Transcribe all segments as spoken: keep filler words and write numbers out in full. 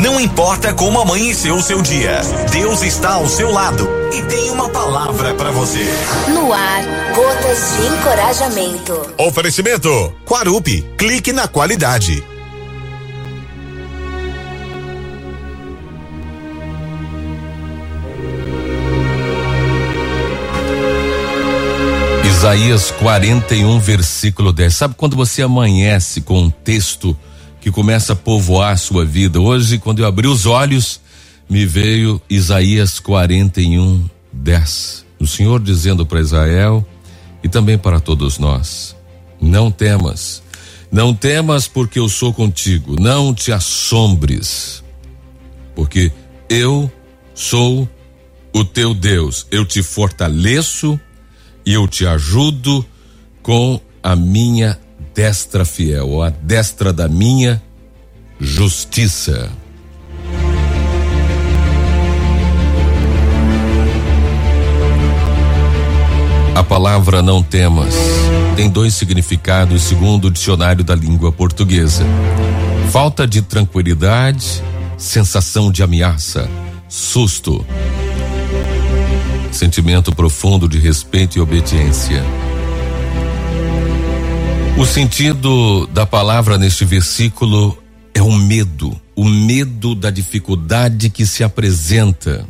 Não importa como amanheceu o seu dia, Deus está ao seu lado e tem uma palavra para você. No ar, gotas de encorajamento. Oferecimento Quarupi, clique na qualidade. Isaías quarenta e um, versículo dez. Sabe quando você amanhece com um texto que começa a povoar a sua vida? Hoje, quando eu abri os olhos, me veio Isaías quarenta e um, dez. O Senhor dizendo para Israel e também para todos nós: não temas, não temas, porque eu sou contigo. Não te assombres, porque eu sou o teu Deus. Eu te fortaleço e eu te ajudo com a minha destra fiel, ou a destra da minha justiça. A palavra não temas tem dois significados segundo o dicionário da língua portuguesa: falta de tranquilidade, sensação de ameaça, susto. Sentimento profundo de respeito e obediência. O sentido da palavra neste versículo é o medo, o medo da dificuldade que se apresenta.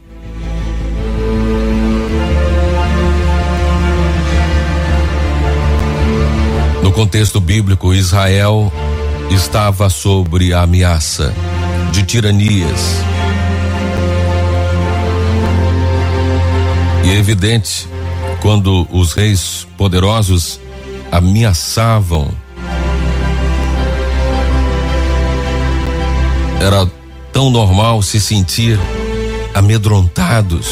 No contexto bíblico, Israel estava sobre a ameaça de tiranias. E é evidente, quando os reis poderosos ameaçavam, era tão normal se sentir amedrontados.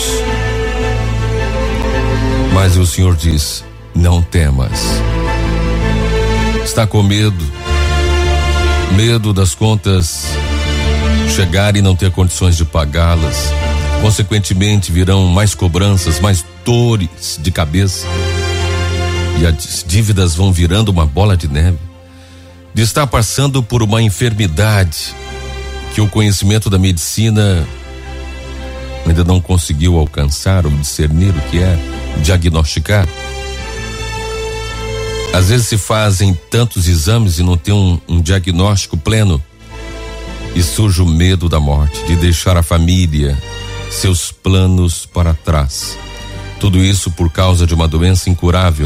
Mas o Senhor diz: não temas. Está com medo, medo das contas chegarem e não ter condições de pagá-las. Consequentemente, virão mais cobranças, mais dores de cabeça. E as dívidas vão virando uma bola de neve. De estar passando por uma enfermidade que o conhecimento da medicina ainda não conseguiu alcançar ou discernir o que é, diagnosticar. Às vezes se fazem tantos exames e não tem um, um diagnóstico pleno. E surge o medo da morte, de deixar a família, seus planos para trás. Tudo isso por causa de uma doença incurável.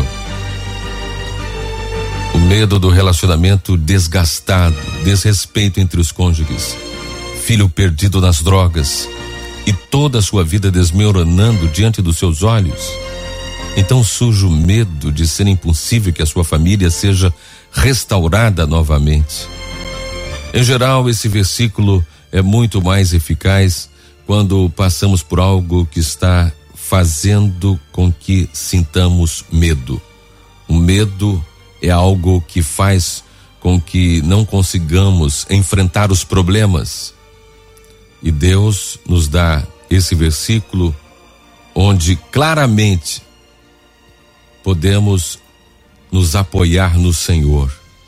O medo do relacionamento desgastado, desrespeito entre os cônjuges, filho perdido nas drogas e toda a sua vida desmoronando diante dos seus olhos. Então surge o medo de ser impossível que a sua família seja restaurada novamente. Em geral, esse versículo é muito mais eficaz quando passamos por algo que está fazendo com que sintamos medo. O medo é algo que faz com que não consigamos enfrentar os problemas. E Deus nos dá esse versículo onde claramente podemos nos apoiar no Senhor.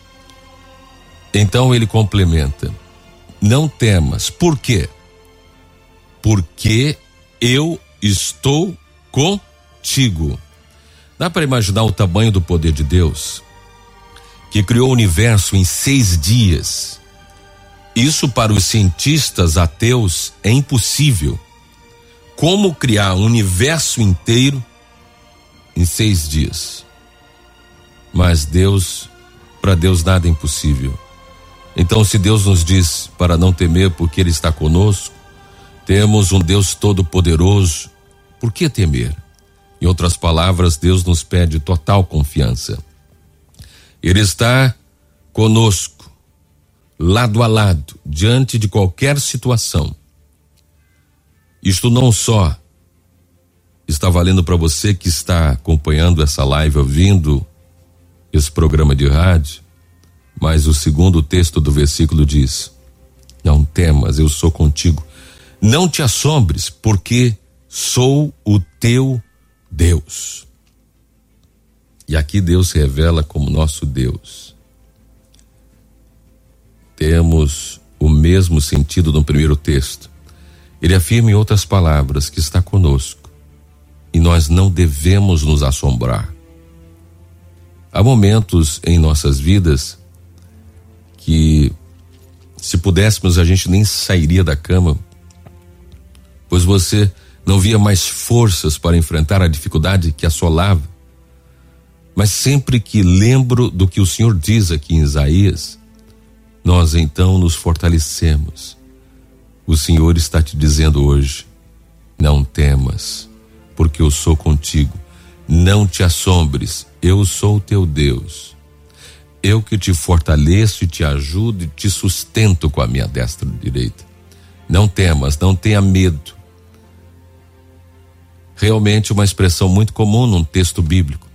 Então ele complementa: não temas. Por quê? Porque eu estou contigo. Dá para imaginar o tamanho do poder de Deus, que criou o universo em seis dias. Isso para os cientistas ateus é impossível. Como criar um universo inteiro em seis dias? Mas Deus, para Deus nada é impossível. Então, se Deus nos diz para não temer porque Ele está conosco, temos um Deus todo-poderoso, por que temer? Em outras palavras, Deus nos pede total confiança. Ele está conosco, lado a lado, diante de qualquer situação. Isto não só está valendo para você que está acompanhando essa live, ouvindo esse programa de rádio, mas o segundo texto do versículo diz: não temas, eu sou contigo. Não te assombres, porque sou o teu Deus. E aqui Deus se revela como nosso Deus. Temos o o mesmo sentido do primeiro texto. Ele afirma em outras palavras que está conosco e nós não devemos nos assombrar. Há momentos em nossas vidas que, se pudéssemos, a gente nem sairia da cama, pois você não via mais forças para enfrentar a dificuldade que assolava. Mas sempre que lembro do que o Senhor diz aqui em Isaías, nós então nos fortalecemos. O Senhor está te dizendo hoje: não temas, porque eu sou contigo. Não te assombres, eu sou o teu Deus. Eu que te fortaleço e te ajudo e te sustento com a minha destra direita. Não temas, não tenha medo. Realmente uma expressão muito comum num texto bíblico.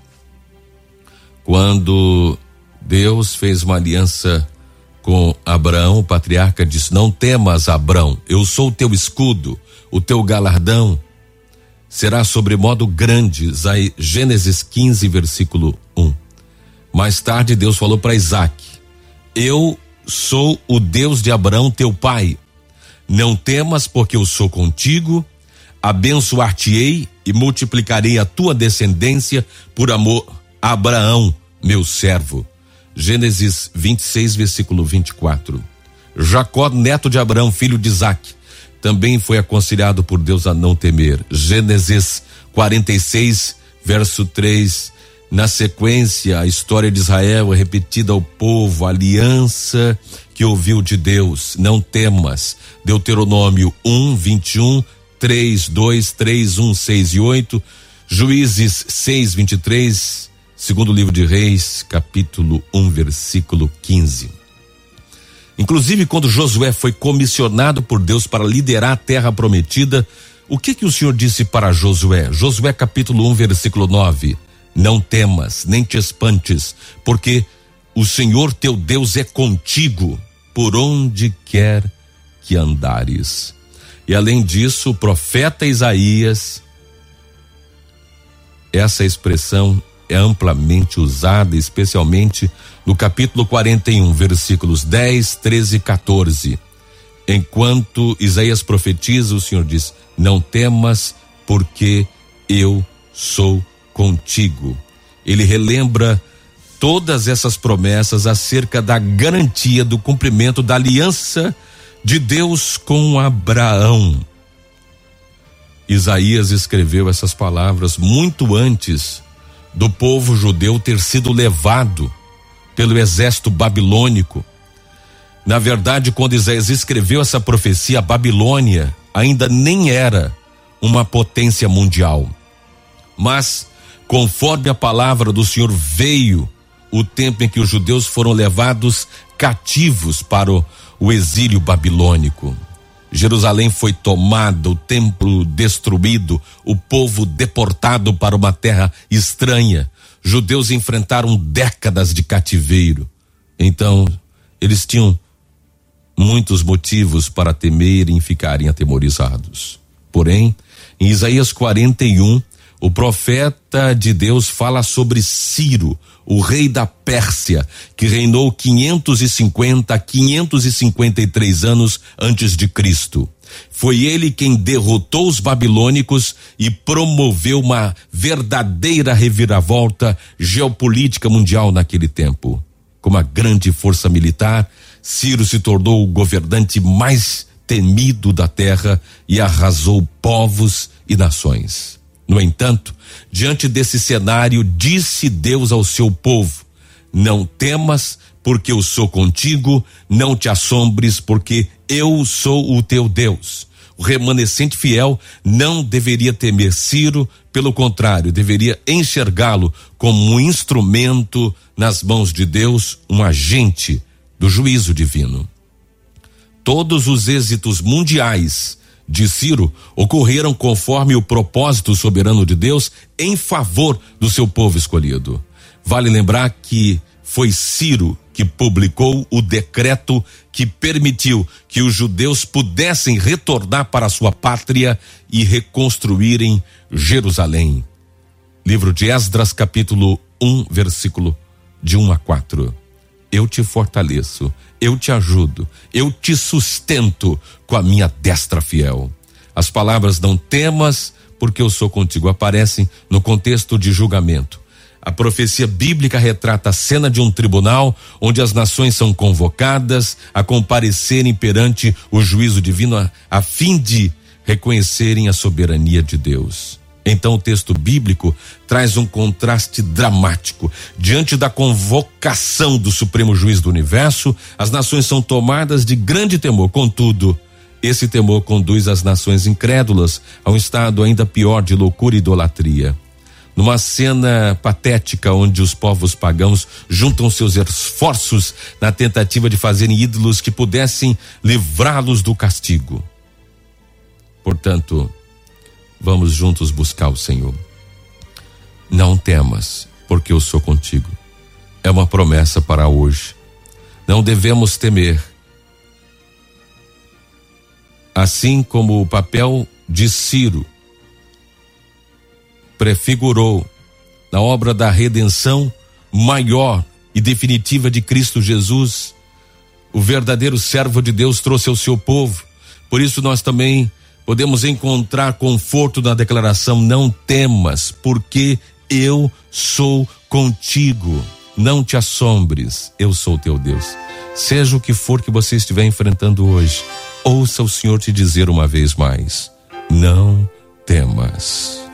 Quando Deus fez uma aliança com Abraão, o patriarca disse: não temas, Abraão, eu sou o teu escudo, o teu galardão será sobremodo grande. Gênesis quinze, versículo um. Mais tarde Deus falou para Isaac: eu sou o Deus de Abraão, teu pai. Não temas, porque eu sou contigo. Abençoar-te-ei e multiplicarei a tua descendência por amor a Abraão, meu servo. Gênesis vinte e seis, versículo vinte e quatro. Jacó, neto de Abraão, filho de Isaque, também foi aconselhado por Deus a não temer. Gênesis quarenta e seis, verso três. Na sequência, a história de Israel é repetida ao povo, a aliança que ouviu de Deus. Não temas. Deuteronômio um, vinte e um, três, dois, três, um, seis e oito. Juízes seis, vinte e três. Segundo livro de Reis, capítulo um, versículo quinze. Inclusive, quando Josué foi comissionado por Deus para liderar a terra prometida, o que que o Senhor disse para Josué? Josué capítulo um, versículo nove. Não temas, nem te espantes, porque o Senhor teu Deus é contigo por onde quer que andares. E além disso, o profeta Isaías, essa expressão é amplamente usada, especialmente no capítulo quarenta e um, versículos dez, treze e quatorze. Enquanto Isaías profetiza, o Senhor diz: não temas, porque eu sou contigo. Ele relembra todas essas promessas acerca da garantia do cumprimento da aliança de Deus com Abraão. Isaías escreveu essas palavras muito antes do povo judeu ter sido levado pelo exército babilônico. Na verdade, quando Isaías escreveu essa profecia, a Babilônia ainda nem era uma potência mundial. Mas, conforme a palavra do Senhor, veio o tempo em que os judeus foram levados cativos para o, o exílio babilônico. Jerusalém foi tomada, o templo destruído, o povo deportado para uma terra estranha. Judeus enfrentaram décadas de cativeiro. Então, eles tinham muitos motivos para temerem e ficarem atemorizados. Porém, em Isaías quarenta e um, o profeta de Deus fala sobre Ciro, o rei da Pérsia, que reinou quinhentos e cinquenta a quinhentos e cinquenta e três anos antes de Cristo. Foi ele quem derrotou os babilônicos e promoveu uma verdadeira reviravolta geopolítica mundial naquele tempo. Com uma grande força militar, Ciro se tornou o governante mais temido da terra e arrasou povos e nações. No entanto, diante desse cenário, disse Deus ao seu povo: não temas, porque eu sou contigo, não te assombres, porque eu sou o teu Deus. O remanescente fiel não deveria temer Ciro, pelo contrário, deveria enxergá-lo como um instrumento nas mãos de Deus, um agente do juízo divino. Todos os êxitos mundiais de Ciro ocorreram conforme o propósito soberano de Deus em favor do seu povo escolhido. Vale lembrar que foi Ciro que publicou o decreto que permitiu que os judeus pudessem retornar para a sua pátria e reconstruírem Jerusalém. Livro de Esdras, capítulo um, versículo de um a quatro. eu te fortaleço, eu te ajudo, eu te sustento com a minha destra fiel. As palavras não temas, porque eu sou contigo aparecem no contexto de julgamento. A profecia bíblica retrata a cena de um tribunal onde as nações são convocadas a comparecerem perante o juízo divino a, a fim de reconhecerem a soberania de Deus. Então o texto bíblico traz um contraste dramático. Diante da convocação do Supremo Juiz do Universo, as nações são tomadas de grande temor. Contudo, esse temor conduz as nações incrédulas a um estado ainda pior de loucura e idolatria. Numa cena patética onde os povos pagãos juntam seus esforços na tentativa de fazerem ídolos que pudessem livrá-los do castigo. Portanto, vamos juntos buscar o Senhor. Não temas, porque eu sou contigo. É uma promessa para hoje. Não devemos temer. Assim como o papel de Ciro prefigurou na obra da redenção maior e definitiva de Cristo Jesus, o verdadeiro servo de Deus trouxe ao seu povo. Por isso nós também podemos encontrar conforto na declaração: não temas, porque eu sou contigo. Não te assombres, eu sou teu Deus. Seja o que for que você estiver enfrentando hoje, ouça o Senhor te dizer uma vez mais: não temas.